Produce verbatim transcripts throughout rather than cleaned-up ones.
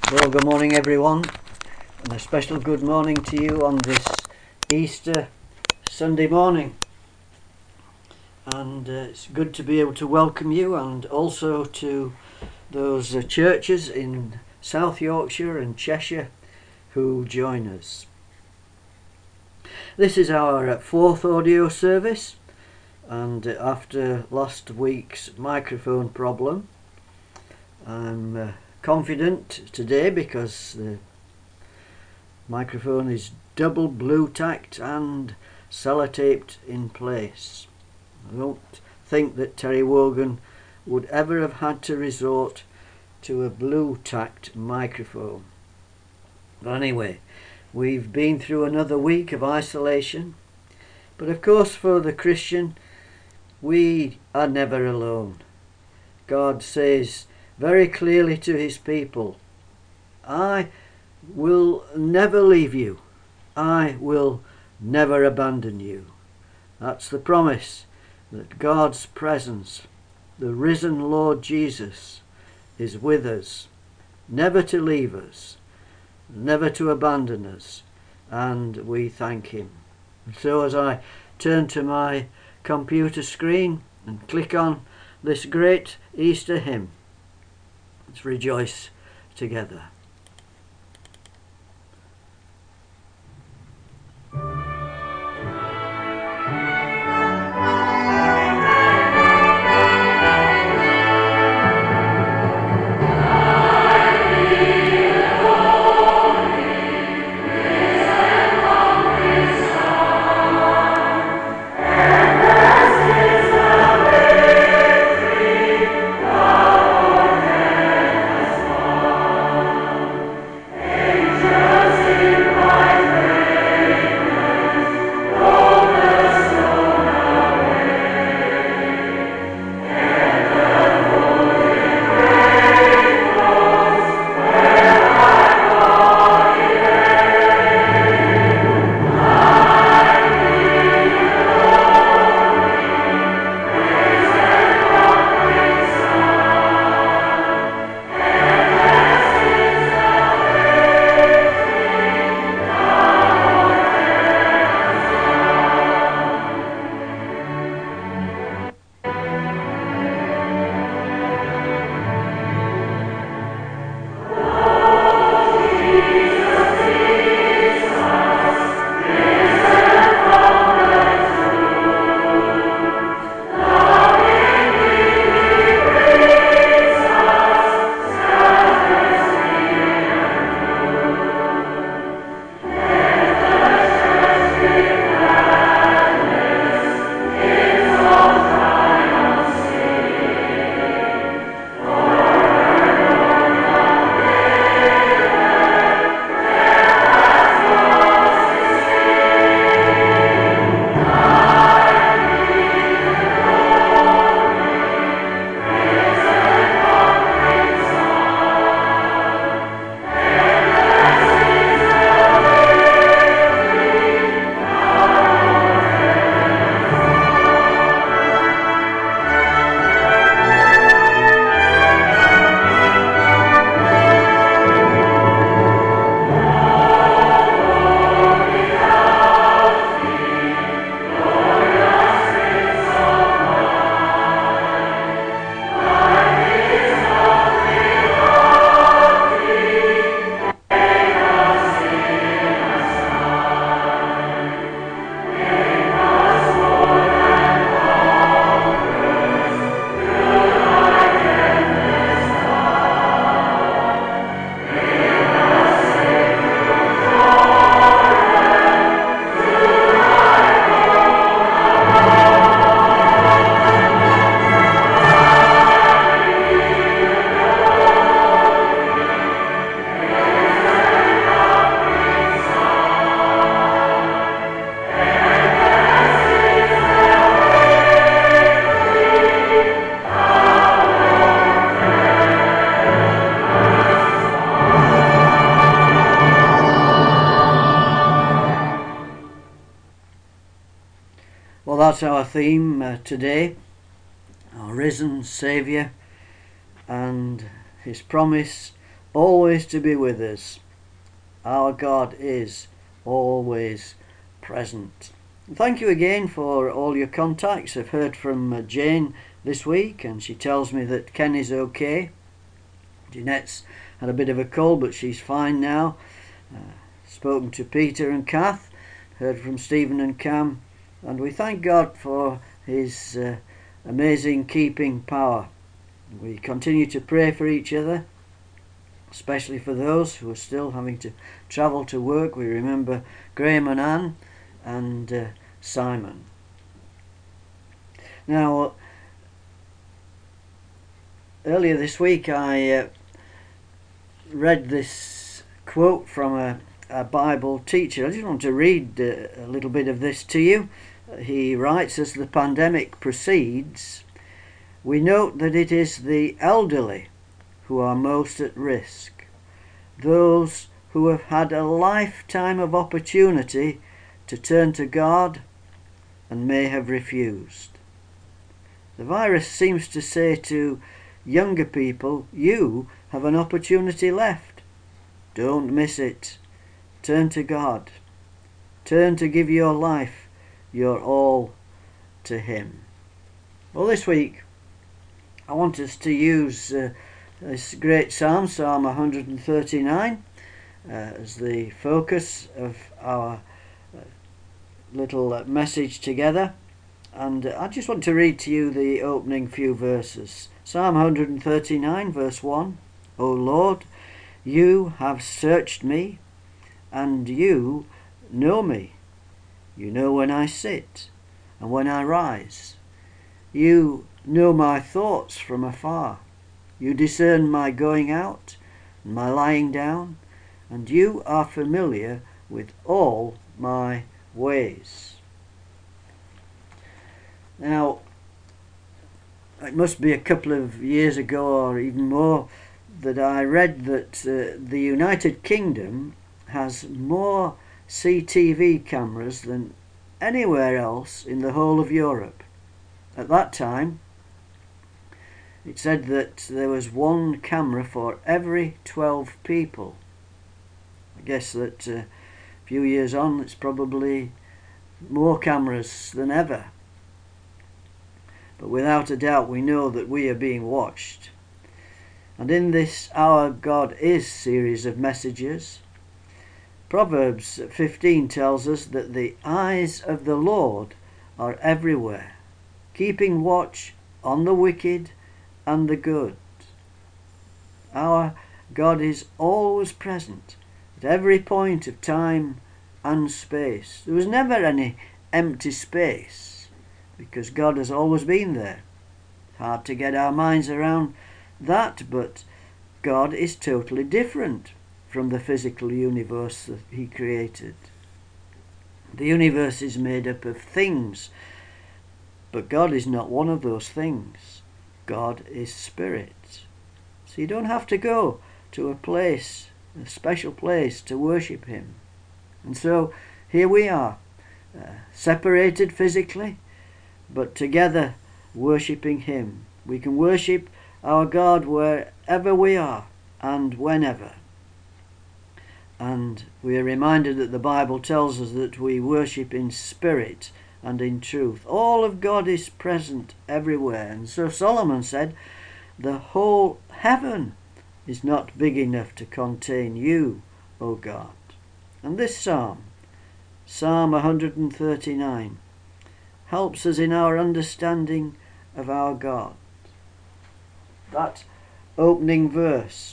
Well, good morning everyone, and a special good morning to you on this Easter Sunday morning. And uh, it's good to be able to welcome you, and also to those uh, churches in South Yorkshire and Cheshire who join us. This is our uh, fourth audio service, and uh, after last week's microphone problem, I'm uh, confident today because the microphone is double blue tacked and sellotaped in place. I don't think that Terry Wogan would ever have had to resort to a blue tacked microphone. But anyway, we've been through another week of isolation, but of course for the Christian we are never alone. God says very clearly to his people, I will never leave you. I will never abandon you. That's the promise, that God's presence, the risen Lord Jesus, is with us, never to leave us, never to abandon us, and we thank him. So as I turn to my computer screen and click on this great Easter hymn, let's rejoice together. Well, that's our theme uh, today, our risen Saviour and his promise always to be with us. Our God is always present. Thank you again for all your contacts. I've heard from uh, Jane this week, and she tells me that Ken is okay. Jeanette's had a bit of a cold, but she's fine now. Uh, spoken to Peter and Kath, heard from Stephen and Cam, and we thank God for his uh, amazing keeping power. We continue to pray for each other, especially for those who are still having to travel to work. We remember Graham and Anne and uh, Simon. Now, earlier this week I uh, read this quote from a, a Bible teacher. I just want to read uh, a little bit of this to you. He writes, as the pandemic proceeds, we note that it is the elderly who are most at risk, those who have had a lifetime of opportunity to turn to God and may have refused. The virus seems to say to younger people, you have an opportunity left. Don't miss it. Turn to God. Turn to give your life, your all, to Him. Well, this week I want us to use uh, this great psalm, Psalm one thirty-nine, uh, as the focus of our uh, little uh, message together. And uh, I just want to read to you the opening few verses. Psalm one thirty-nine, verse one. O Lord, you have searched me, and you know me. You know when I sit and when I rise. You know my thoughts from afar. You discern my going out and my lying down, and you are familiar with all my ways. Now, it must be a couple of years ago or even more that I read that uh, the United Kingdom has more C T V cameras than anywhere else in the whole of Europe. At that time, it said that there was one camera for every twelve people. I guess that uh, a few years on, it's probably more cameras than ever. But without a doubt, we know that we are being watched. And in this Our God Is series of messages, Proverbs fifteen tells us that the eyes of the Lord are everywhere, keeping watch on the wicked and the good. Our God is always present at every point of time and space. There was never any empty space, because God has always been there. Hard to get our minds around that, but God is totally different from the physical universe that He created. The universe is made up of things, but God is not one of those things. God is spirit. So you don't have to go to a place, a special place, to worship Him. And so here we are, uh, separated physically, but together worshipping Him. We can worship our God wherever we are and whenever. And we are reminded that the Bible tells us that we worship in spirit and in truth. All of God is present everywhere. And so Solomon said, the whole heaven is not big enough to contain you, O God. And this psalm, Psalm one thirty-nine, helps us in our understanding of our God. That opening verse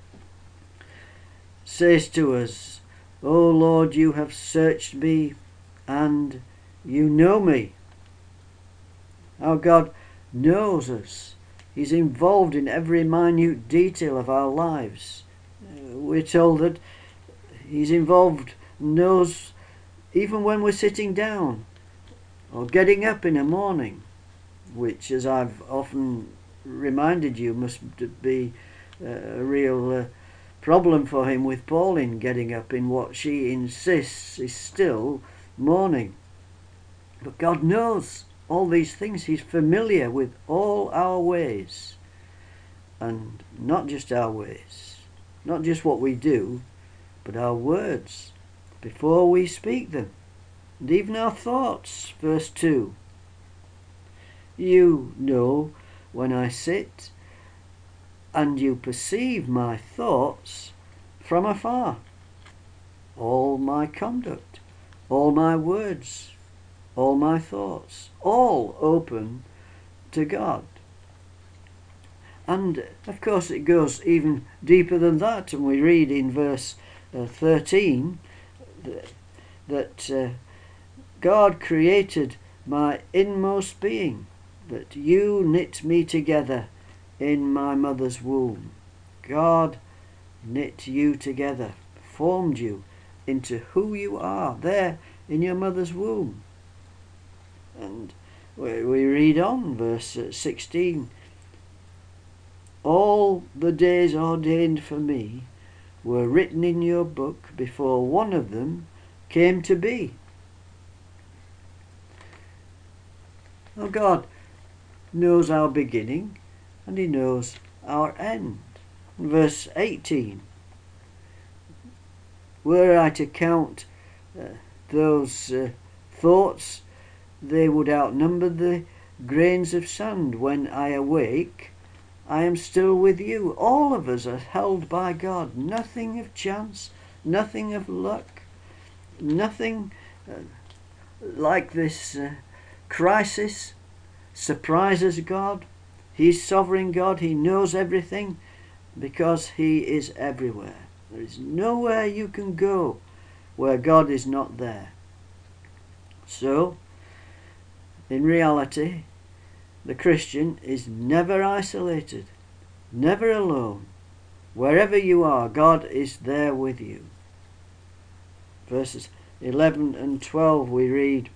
says to us, O Lord, you have searched me and you know me. Our God knows us. He's involved in every minute detail of our lives. We're told that He's involved, knows even when we're sitting down or getting up in the morning, which, as I've often reminded you, must be a real uh, problem for Him with Pauline getting up in what she insists is still morning. But God knows all these things. He's familiar with all our ways, and not just our ways, not just what we do, but our words before we speak them, and even our thoughts. Verse two. You know when I sit, and you perceive my thoughts from afar. All my conduct, all my words, all my thoughts, all open to God. And of course it goes even deeper than that, and we read in verse uh, thirteen that, that uh, God created my inmost being, that you knit me together in my mother's womb. God knit you together, formed you into who you are there in your mother's womb. And we, we read on, verse sixteen. All the days ordained for me were written in your book before one of them came to be. Now God knows our beginning and he knows our end. Verse eighteen. Were I to count uh, those uh, thoughts, they would outnumber the grains of sand. When I awake, I am still with you. All of us are held by God. Nothing of chance, nothing of luck, nothing uh, like this uh, crisis surprises God. He's sovereign God. He knows everything because he is everywhere. There is nowhere you can go where God is not there. So, in reality, the Christian is never isolated, never alone. Wherever you are, God is there with you. Verses eleven and twelve we read,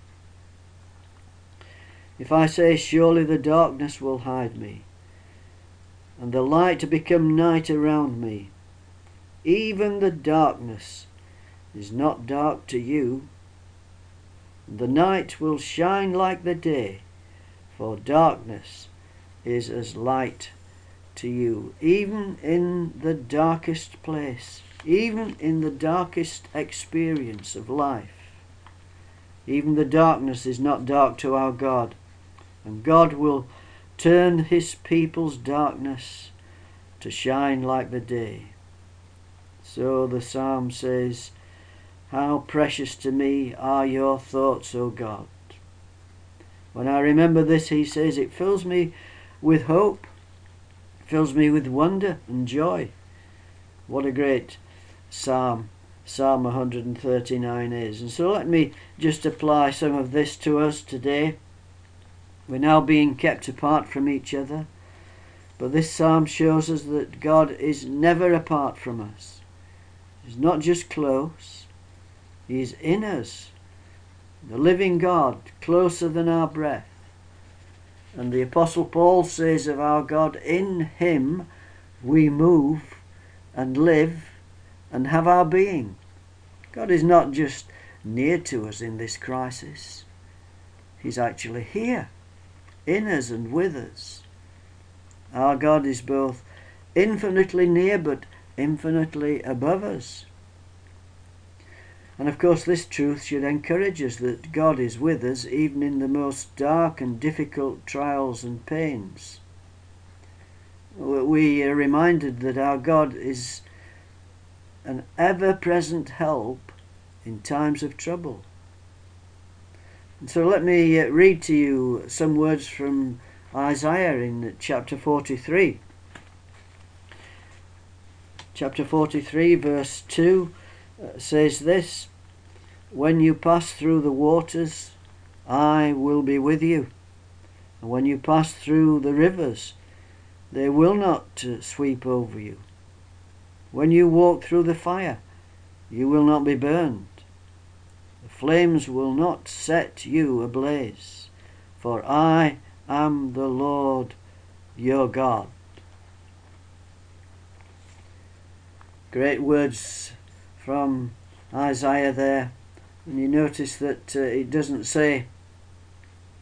If I say, surely the darkness will hide me, and the light become night around me, even the darkness is not dark to you. The night will shine like the day, for darkness is as light to you. Even in the darkest place, even in the darkest experience of life, even the darkness is not dark to our God. And God will turn his people's darkness to shine like the day. So the psalm says, how precious to me are your thoughts, O God. When I remember this, he says, it fills me with hope, it fills me with wonder and joy. What a great psalm Psalm one hundred thirty-nine is. And so let me just apply some of this to us today. We're now being kept apart from each other, but this psalm shows us that God is never apart from us. He's not just close, he's in us, the living God, closer than our breath. And the Apostle Paul says of our God, in him we move and live and have our being. God is not just near to us in this crisis, he's actually here, in us and with us. Our God is both infinitely near but infinitely above us. And of course this truth should encourage us that God is with us even in the most dark and difficult trials and pains. We are reminded that our God is an ever-present help in times of trouble. And so let me read to you some words from Isaiah in chapter forty-three. Chapter forty-three verse two uh, says this, when you pass through the waters, I will be with you. And when you pass through the rivers, they will not uh, sweep over you. When you walk through the fire, you will not be burned. The flames will not set you ablaze, for I am the Lord your God. Great words from Isaiah there. And you notice that uh, it doesn't say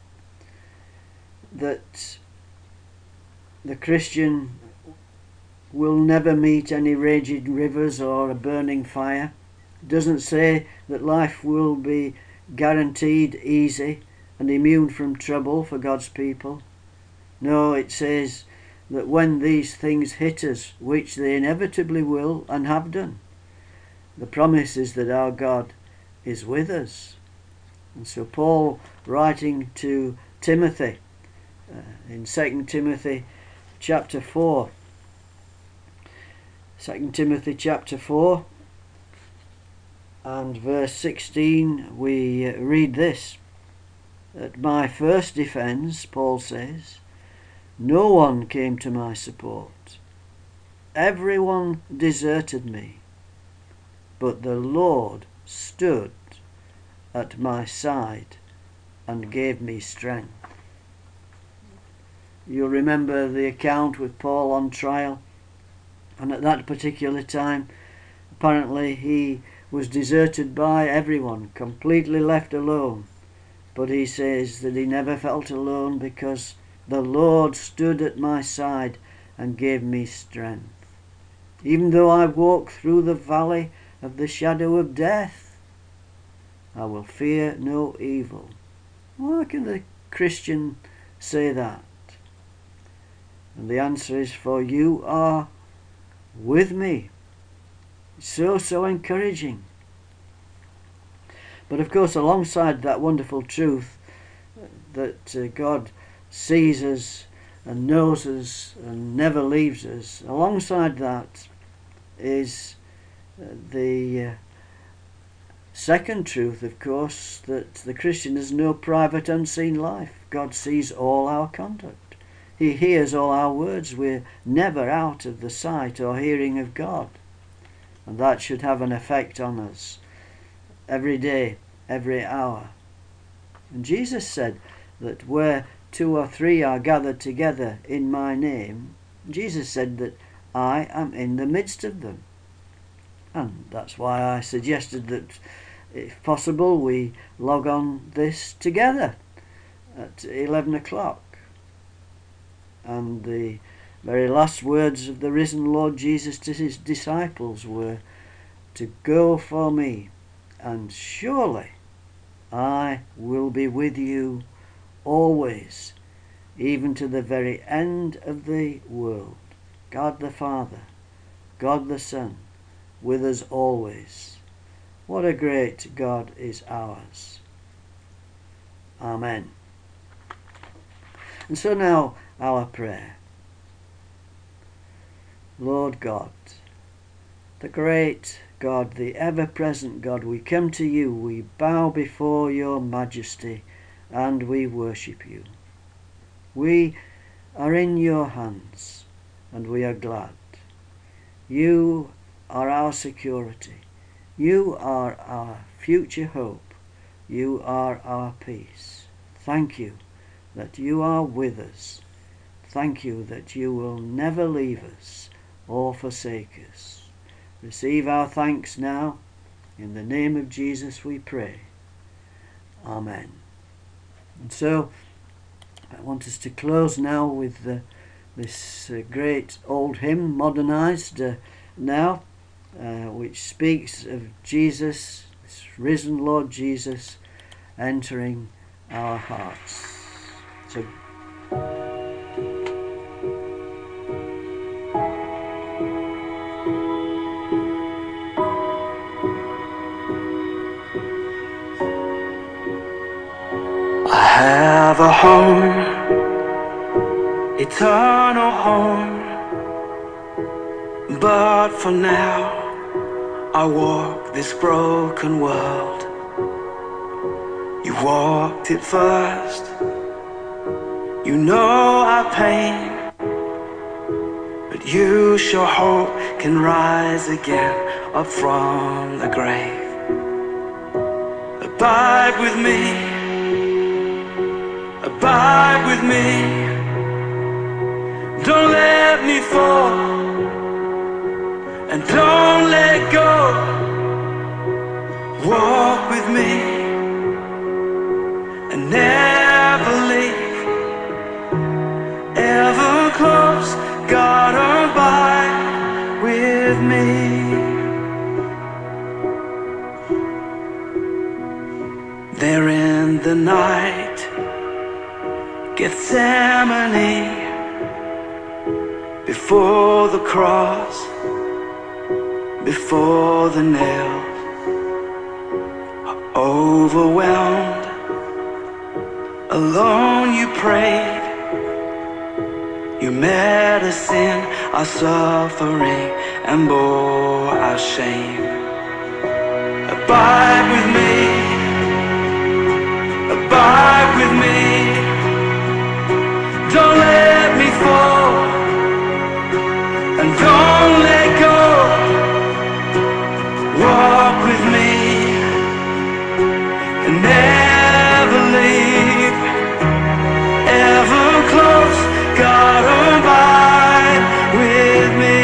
that the Christian will never meet any raging rivers or a burning fire. It doesn't say that life will be guaranteed easy and immune from trouble for God's people. No, it says that when these things hit us, which they inevitably will and have done, the promise is that our God is with us. And so Paul, writing to Timothy uh, in Second Timothy chapter four, Second Timothy chapter four and verse sixteen, we read this: "At my first defence," Paul says, "no one came to my support. Everyone deserted me, but the Lord stood at my side and gave me strength." You'll remember the account with Paul on trial, and at that particular time, apparently he was deserted by everyone, completely left alone. But he says that he never felt alone because the Lord stood at my side and gave me strength. Even though I walk through the valley of the shadow of death, I will fear no evil. Why can the Christian say that? And the answer is, for you are with me. So, so encouraging. But of course, alongside that wonderful truth that uh, God sees us and knows us and never leaves us, alongside that is uh, the uh, second truth, of course, that the Christian has no private unseen life. God sees all our conduct. He hears all our words. We're never out of the sight or hearing of God. And that should have an effect on us every day, every hour. And Jesus said that where two or three are gathered together in my name, Jesus said that I am in the midst of them. And that's why I suggested that, if possible, we log on this together at eleven o'clock. And the very last words of the risen Lord Jesus to his disciples were, "To go for me, and surely I will be with you always, even to the very end of the world." God the Father, God the Son, with us always. What a great God is ours. Amen. And so now our prayer. Lord God, the great God, the ever-present God, we come to you, we bow before your majesty, and we worship you. We are in your hands, and we are glad. You are our security. You are our future hope. You are our peace. Thank you that you are with us. Thank you that you will never leave us or forsake us. Receive our thanks now. In the name of Jesus we pray. Amen. And so I want us to close now with uh, this uh, great old hymn, modernized uh, now, uh, which speaks of Jesus, this risen Lord Jesus, entering our hearts. So I have a home, eternal home, but for now I walk this broken world. You walked it first, you know our pain, but you show hope can rise again up from the grave. Abide with me, abide with me, don't let me fall, and don't let go. Walk with me and never leave, ever close, God abide. with me. There in the night, Gethsemane, before the cross, before the nails, overwhelmed, alone you prayed. You met us in our suffering and bore our shame. Abide with me, abide with me. Don't let me fall, and don't let go. Walk with me and never leave. Ever close, God, abide with me.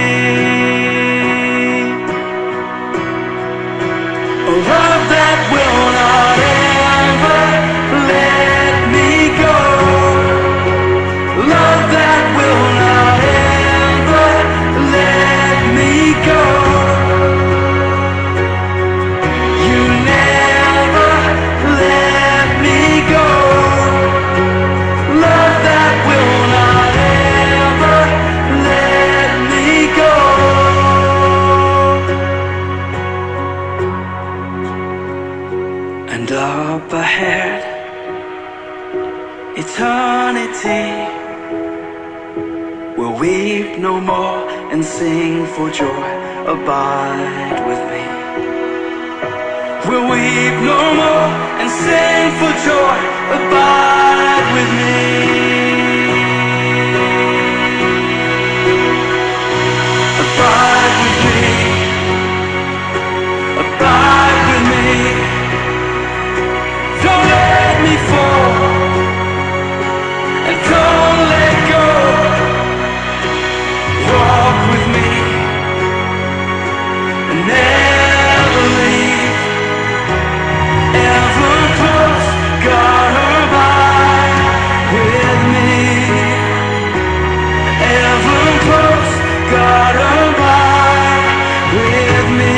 A love that will not ever let me go. Love that will not ever let me go. You never let me go. Love that will not ever let me go. And up ahead, eternity, we'll weep no more and sing for joy. Abide with me. We'll weep no more and sing for joy. Abide with me. Abide with me. Abide with me. Don't let me fall, and don't let go. Walk with me and never leave. Ever close, God, abide with me. Ever close, God, abide with me.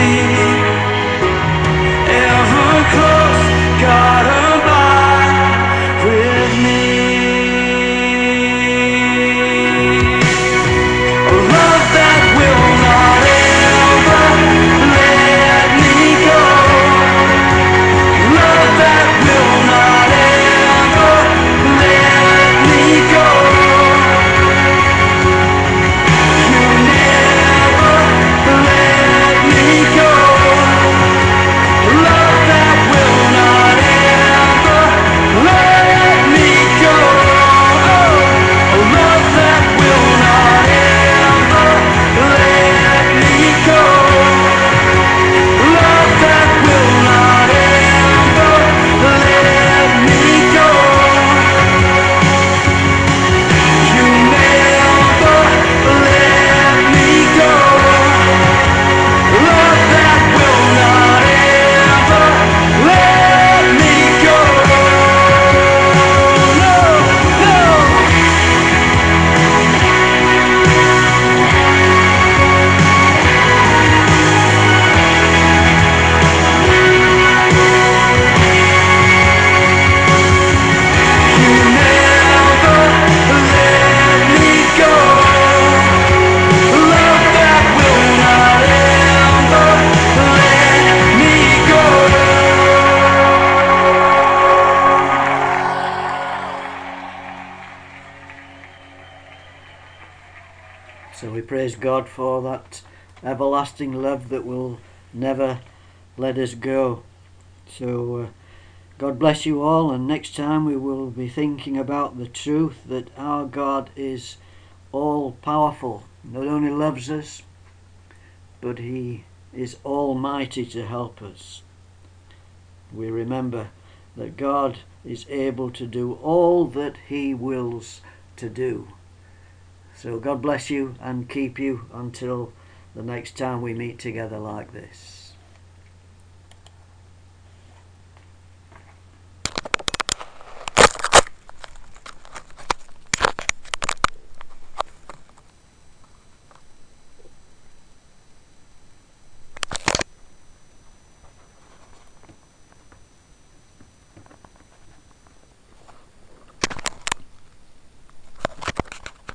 Ever close, God, abide with me. A love that will not ever let me go. Love that will not ever let me go. You never let me go. Love that will not ever let me go. Oh, love that will not ever let me go. Love that will not ever let me go. You never let me go. Love that will not ever let me go. No, no. You never let me go. Love that will not ever let me go. So we praise God for that everlasting love that will never let us go. So uh, God bless you all, and next time we will be thinking about the truth that our God is all powerful. Not only loves us, but he is almighty to help us. We remember that God is able to do all that he wills to do. So God bless you and keep you until the next time we meet together like this.